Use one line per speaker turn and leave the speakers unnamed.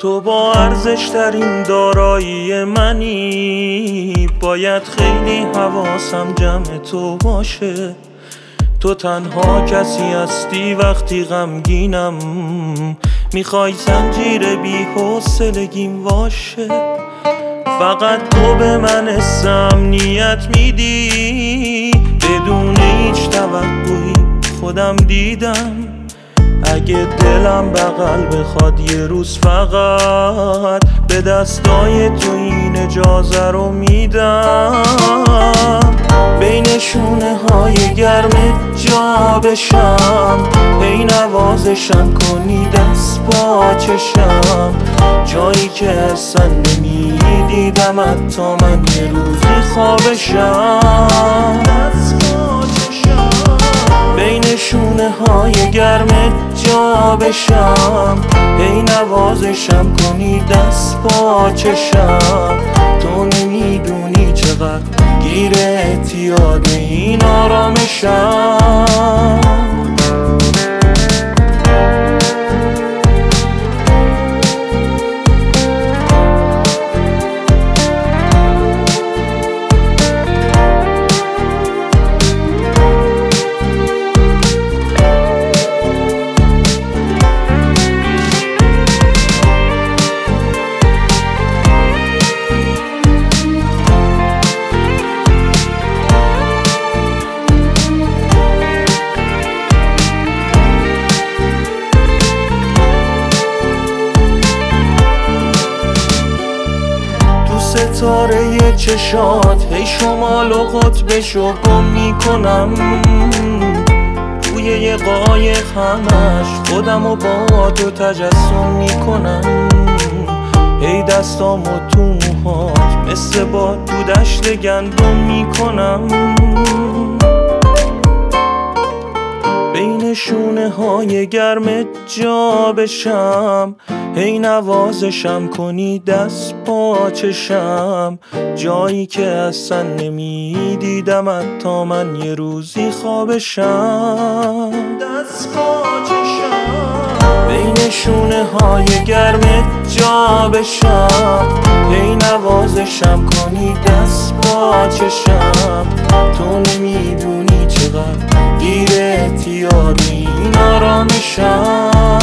تو با ارزش‌ترین دارایی منی، باید خیلی حواسم جمع تو باشه. تو تنها کسی هستی وقتی غمگینم، میخوای زنجیر بی‌حوصلگیم واشه. فقط تو به من امنیت میدی، بدون هیچ توقعی خودم دیدم. اگه دلم بغل بخواد یه روز فقط به دستای تو این اجازه رو میدم. بین شونه های گرم جا بشم، هی نوازشم کنی دست با چشم، جایی که اصلا نمیدیدم حتی من یه روزی خوابشم. بین شونه های گرم جا بشم، هی نوازشم کنی دست با چشم. تو نمیدونی چقدر گیر اعتیاد این آرامشم. ستاره چشات هی شمال و قطبشو گم میکنم، روی یه قایق همش خودمو با تو تجسم میکنم. هی دستامو تو موهات مثل با تو دشت گندم میکنم. بین شونه های گرم جا بشم، هی نوازشم کنی دست با چشم، جایی که اصلا نمیدیدم حتی من یه روزی خوابشم. دست با چشم بین شونه های گرم جا بشم، هی نوازشم کنی دست با چشم. تو نمیدونی چقدر گیر اعتیادی این آرامشم.